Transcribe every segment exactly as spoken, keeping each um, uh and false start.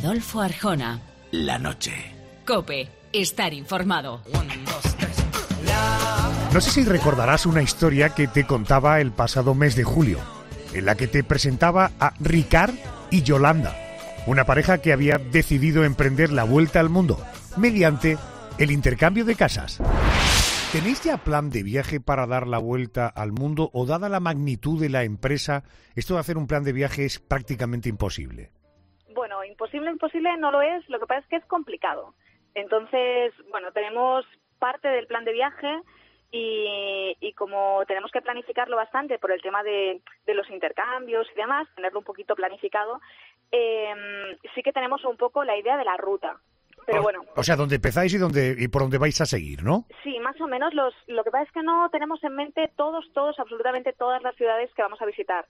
Adolfo Arjona. La noche. COPE. Estar informado. No sé si recordarás una historia que te contaba el pasado mes de julio, en la que te presentaba a Ricard y Yolanda, una pareja que había decidido emprender la vuelta al mundo mediante el intercambio de casas. ¿Tenéis ya plan de viaje para dar la vuelta al mundo o, dada la magnitud de la empresa, esto de hacer un plan de viaje es prácticamente imposible? Bueno, imposible, imposible no lo es, lo que pasa es que es complicado. Entonces, bueno, tenemos parte del plan de viaje y, y como tenemos que planificarlo bastante por el tema de, de los intercambios y demás, tenerlo un poquito planificado, eh, sí que tenemos un poco la idea de la ruta. Pero bueno. O sea, dónde empezáis y dónde y por dónde vais a seguir, ¿no? Sí, más o menos. Los, lo que pasa es que no tenemos en mente todos, todos, absolutamente todas las ciudades que vamos a visitar.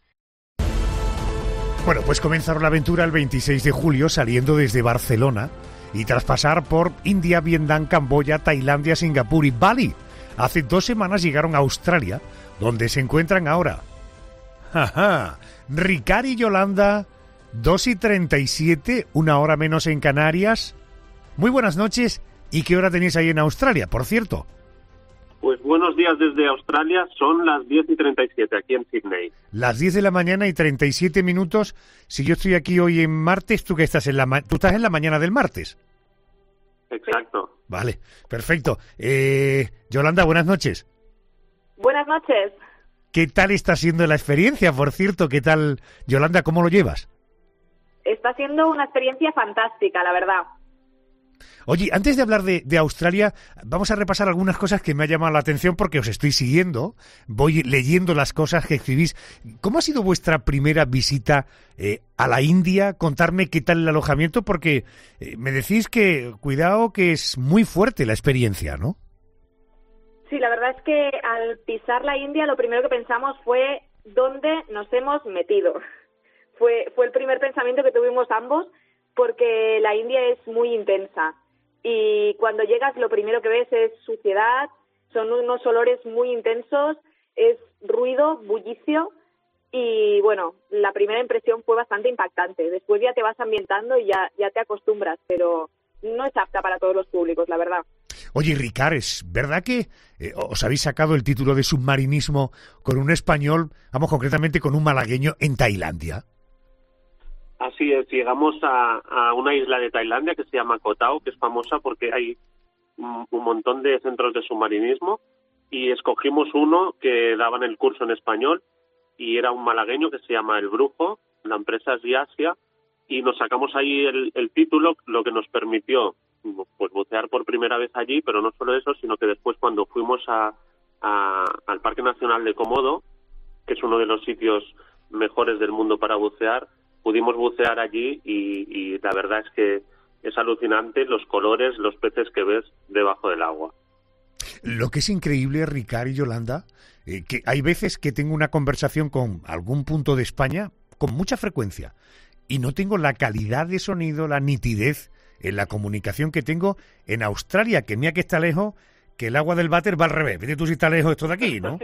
Bueno, pues comenzaron la aventura el veintiséis de julio saliendo desde Barcelona y tras pasar por India, Vietnam, Camboya, Tailandia, Singapur y Bali. Hace dos semanas llegaron a Australia, donde se encuentran ahora. ¡Jaja! Ricard y Yolanda, dos y treinta y siete, una hora menos en Canarias. Muy buenas noches. ¿Y qué hora tenéis ahí en Australia, por cierto? Pues buenos días desde Australia, son las diez y treinta y siete aquí en Sydney. Las diez de la mañana y treinta y siete minutos. Si yo estoy aquí hoy en martes, ¿tú qué estás en la ma- tú estás en la mañana del martes? Exacto. Vale, perfecto. Eh, Yolanda, buenas noches. Buenas noches. ¿Qué tal está siendo la experiencia? Por cierto, ¿qué tal, Yolanda, cómo lo llevas? Está siendo una experiencia fantástica, la verdad. Oye, antes de hablar de, de Australia, vamos a repasar algunas cosas que me han llamado la atención porque os estoy siguiendo, voy leyendo las cosas que escribís. ¿Cómo ha sido vuestra primera visita eh, a la India? Contarme qué tal el alojamiento, porque eh, me decís que, cuidado, que es muy fuerte la experiencia, ¿no? Sí, la verdad es que al pisar la India lo primero que pensamos fue ¿dónde nos hemos metido? Fue, fue el primer pensamiento que tuvimos ambos, porque la India es muy intensa y cuando llegas lo primero que ves es suciedad, son unos olores muy intensos, es ruido, bullicio y bueno, la primera impresión fue bastante impactante. Después ya te vas ambientando y ya, ya te acostumbras, pero no es apta para todos los públicos, la verdad. Oye, Ricard, ¿es verdad que eh, os habéis sacado el título de submarinismo con un español, vamos concretamente con un malagueño en Tailandia? Así es, llegamos a, a una isla de Tailandia que se llama Koh Tao, que es famosa porque hay un, un montón de centros de submarinismo y escogimos uno que daban el curso en español y era un malagueño que se llama El Brujo, la empresa es Yasia, y nos sacamos ahí el, el título, lo que nos permitió pues bucear por primera vez allí, pero no solo eso, sino que después cuando fuimos a, a, al Parque Nacional de Komodo, que es uno de los sitios mejores del mundo para bucear, pudimos bucear allí y, y la verdad es que es alucinante los colores, los peces que ves debajo del agua. Lo que es increíble, Ricard y Yolanda, eh, que hay veces que tengo una conversación con algún punto de España con mucha frecuencia y no tengo la calidad de sonido, la nitidez en la comunicación que tengo en Australia, que mira que está lejos, que el agua del váter va al revés. Vete tú si está lejos esto de aquí, ¿no?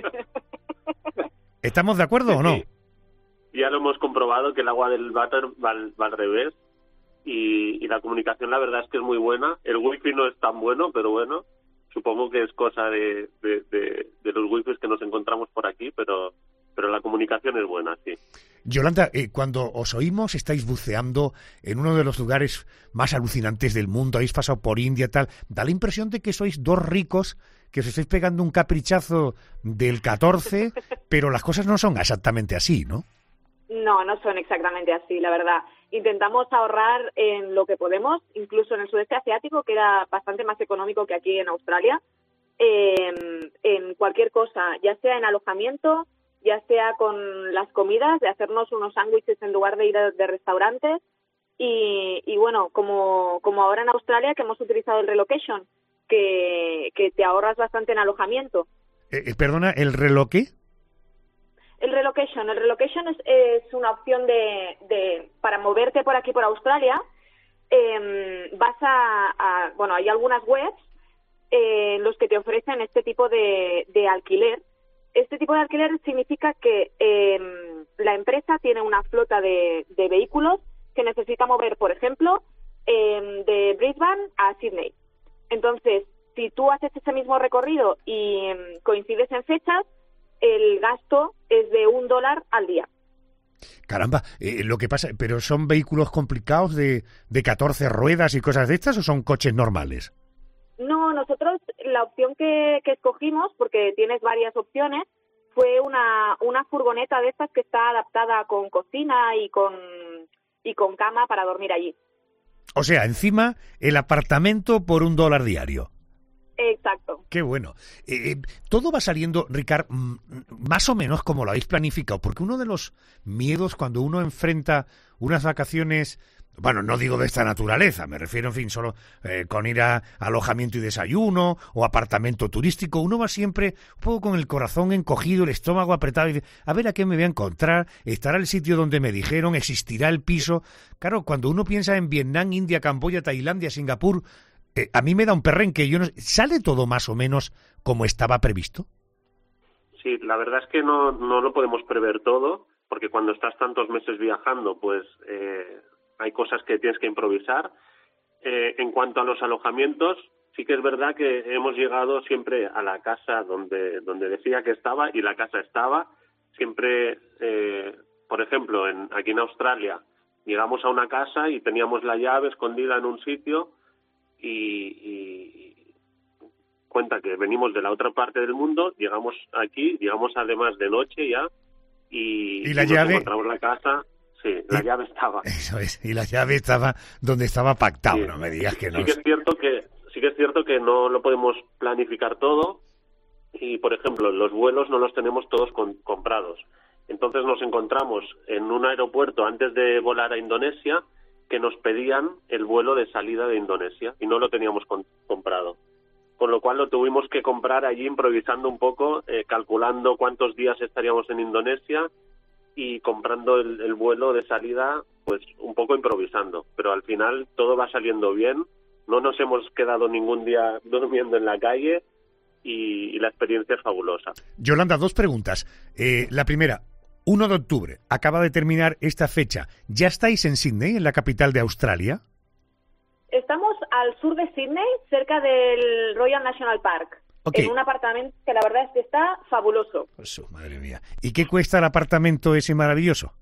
¿Estamos de acuerdo o no? Sí. Ya lo hemos comprobado que el agua del váter va al, va al revés y, y la comunicación la verdad es que es muy buena. El wifi no es tan bueno, pero bueno, supongo que es cosa de, de, de, de los wifis que nos encontramos por aquí, pero, pero la comunicación es buena, sí. Yolanda, eh, cuando os oímos estáis buceando en uno de los lugares más alucinantes del mundo, habéis pasado por India tal, da la impresión de que sois dos ricos que os estáis pegando un caprichazo del catorce, pero las cosas no son exactamente así, ¿no? No, no son exactamente así, la verdad. Intentamos ahorrar en lo que podemos, incluso en el sudeste asiático, que era bastante más económico que aquí en Australia, eh, en cualquier cosa, ya sea en alojamiento, ya sea con las comidas, de hacernos unos sándwiches en lugar de ir a, de restaurantes. Y, y bueno, como, como ahora en Australia, que hemos utilizado el relocation, que, que te ahorras bastante en alojamiento. Eh, eh, perdona, ¿el reloj qué? El relocation. El relocation es, es una opción de, de para moverte por aquí, por Australia. Eh, vas a, a... Bueno, hay algunas webs eh, en los que te ofrecen este tipo de, de alquiler. Este tipo de alquiler significa que eh, la empresa tiene una flota de, de vehículos que necesita mover, por ejemplo, eh, de Brisbane a Sydney. Entonces, si tú haces ese mismo recorrido y eh, coincides en fechas, el gasto es de un dólar al día. Caramba, eh, lo que pasa, ¿pero son vehículos complicados de, de catorce ruedas y cosas de estas o son coches normales? No, nosotros la opción que, que escogimos, porque tienes varias opciones, fue una, una furgoneta de estas que está adaptada con cocina y con, y con cama para dormir allí. O sea, encima el apartamento por un dólar diario. Exacto. Qué bueno. Eh, todo va saliendo, Ricard, más o menos como lo habéis planificado, porque uno de los miedos cuando uno enfrenta unas vacaciones, bueno, no digo de esta naturaleza, me refiero, en fin, solo eh, con ir a alojamiento y desayuno o apartamento turístico, uno va siempre un poco con el corazón encogido, el estómago apretado y dice, a ver a qué me voy a encontrar, estará el sitio donde me dijeron, existirá el piso. Claro, cuando uno piensa en Vietnam, India, Camboya, Tailandia, Singapur, Eh, a mí me da un perrenque. Yo no, ¿sale todo más o menos como estaba previsto? Sí, la verdad es que no, no lo podemos prever todo, porque cuando estás tantos meses viajando, pues eh, hay cosas que tienes que improvisar. Eh, en cuanto a los alojamientos, sí que es verdad que hemos llegado siempre a la casa donde, donde decía que estaba, y la casa estaba. Siempre, eh, por ejemplo, en, aquí en Australia, llegamos a una casa y teníamos la llave escondida en un sitio. Y, y cuenta que venimos de la otra parte del mundo, llegamos aquí, llegamos además de noche ya, y, ¿Y la y llave? Nos encontramos la casa, sí, la y, llave estaba. Eso es, y la llave estaba donde estaba pactado, Sí. No me digas que no. Sí que es cierto que, sí que es cierto que no lo podemos planificar todo, y por ejemplo, los vuelos no los tenemos todos con, comprados. Entonces nos encontramos en un aeropuerto antes de volar a Indonesia, que nos pedían el vuelo de salida de Indonesia y no lo teníamos con, comprado. Con lo cual lo tuvimos que comprar allí improvisando un poco, eh, calculando cuántos días estaríamos en Indonesia y comprando el, el vuelo de salida, pues un poco improvisando. Pero al final todo va saliendo bien, no nos hemos quedado ningún día durmiendo en la calle y, y la experiencia es fabulosa. Yolanda, dos preguntas. Eh, la primera, uno de octubre, acaba de terminar esta fecha. ¿Ya estáis en Sydney, en la capital de Australia? Estamos al sur de Sydney, cerca del Royal National Park, Okay. en un apartamento que la verdad es que está fabuloso. Eso, madre mía. ¿Y qué cuesta el apartamento ese maravilloso?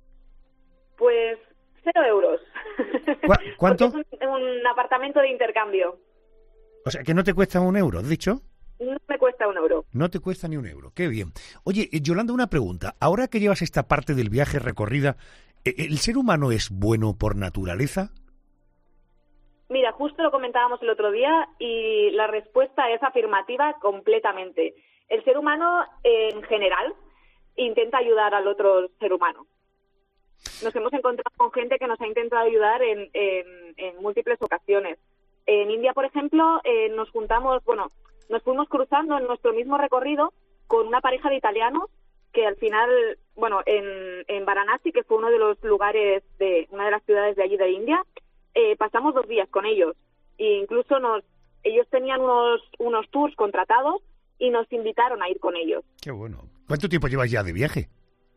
Pues cero euros. ¿Cu- ¿Cuánto? Porque es un, un apartamento de intercambio. O sea, que no te cuesta un euro, ¿has dicho? No me cuesta un euro. No te cuesta ni un euro. Qué bien. Oye, eh, Yolanda, una pregunta. Ahora que llevas esta parte del viaje recorrida, eh, ¿el ser humano es bueno por naturaleza? Mira, justo lo comentábamos el otro día y la respuesta es afirmativa completamente. El ser humano, eh, en general, intenta ayudar al otro ser humano. Nos hemos encontrado con gente que nos ha intentado ayudar en, en, en múltiples ocasiones. En India, por ejemplo, eh, nos juntamos, bueno, nos fuimos cruzando en nuestro mismo recorrido con una pareja de italianos que al final, bueno, en, en Varanasi, que fue uno de los lugares de una de las ciudades de allí de India, eh, pasamos dos días con ellos. E incluso nos, ellos tenían unos, unos tours contratados y nos invitaron a ir con ellos. Qué bueno. ¿Cuánto tiempo llevas ya de viaje?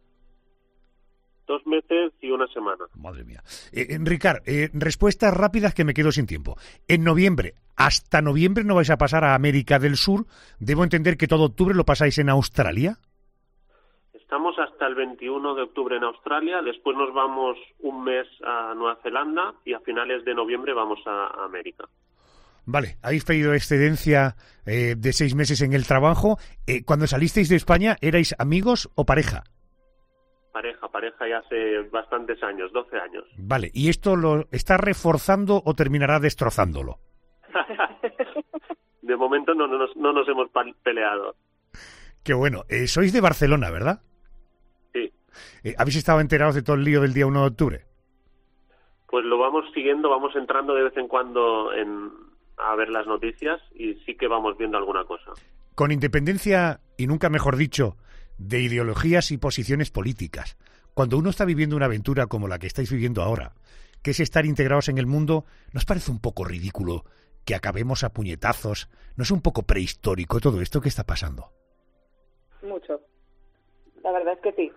Dos meses y una semana. Madre mía. Eh, Ricard, eh, respuestas rápidas que me quedo sin tiempo. En noviembre, hasta noviembre no vais a pasar a América del Sur. Debo entender que todo octubre lo pasáis en Australia. Estamos hasta el veintiuno de octubre en Australia, después nos vamos un mes a Nueva Zelanda y a finales de noviembre vamos a, a América. Vale, habéis pedido excedencia eh, de seis meses en el trabajo. Eh, cuando salisteis de España, ¿erais amigos o pareja? Pareja, pareja ya hace bastantes años, doce años. Vale, ¿y esto lo está reforzando o terminará destrozándolo? De momento no, no, nos, no nos hemos peleado. Qué bueno. Eh, sois de Barcelona, ¿verdad? Sí. Eh, ¿Habéis estado enterados de todo el lío del día uno de octubre? Pues lo vamos siguiendo, vamos entrando de vez en cuando en, a ver las noticias y sí que vamos viendo alguna cosa. Con independencia, y nunca mejor dicho, de ideologías y posiciones políticas, cuando uno está viviendo una aventura como la que estáis viviendo ahora, que es estar integrados en el mundo, ¿nos parece un poco ridículo que acabemos a puñetazos? ¿No es un poco prehistórico todo esto que está pasando? Mucho. La verdad es que sí.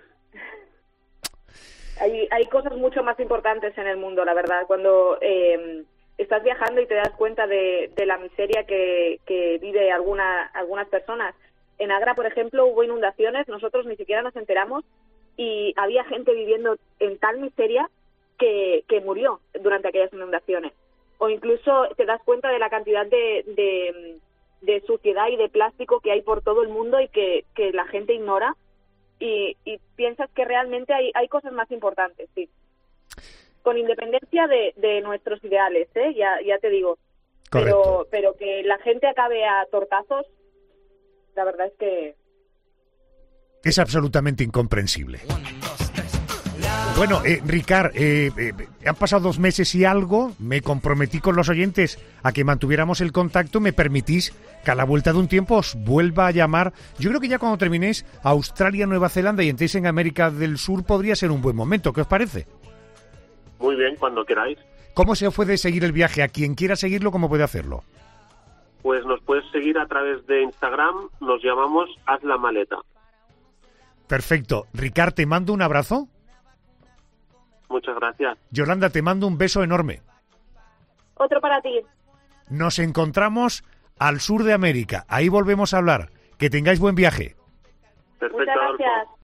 Hay, hay cosas mucho más importantes en el mundo, la verdad. Cuando eh, estás viajando y te das cuenta de, de la miseria que, que vive alguna, algunas personas. En Agra, por ejemplo, hubo inundaciones, nosotros ni siquiera nos enteramos y había gente viviendo en tal miseria que, que murió durante aquellas inundaciones. O incluso te das cuenta de la cantidad de, de, de suciedad y de plástico que hay por todo el mundo y que, que la gente ignora y, y piensas que realmente hay, hay cosas más importantes, sí. Con independencia de, de nuestros ideales, ¿eh? ya, ya te digo. Pero, pero que la gente acabe a tortazos, la verdad es que... Es absolutamente incomprensible. Bueno, eh, Ricard, eh, eh, han pasado dos meses y algo, me comprometí con los oyentes a que mantuviéramos el contacto, me permitís que a la vuelta de un tiempo os vuelva a llamar. Yo creo que ya cuando terminéis Australia, Nueva Zelanda y entréis en América del Sur podría ser un buen momento, ¿qué os parece? Muy bien, cuando queráis. ¿Cómo se puede seguir el viaje? A quien quiera seguirlo, ¿cómo puede hacerlo? Pues nos puedes seguir a través de Instagram, nos llamamos Haz la Maleta. Perfecto. Ricard, te mando un abrazo. Muchas gracias. Yolanda, te mando un beso enorme. Otro para ti. Nos encontramos al sur de América. Ahí volvemos a hablar. Que tengáis buen viaje. Perfecto. Muchas gracias.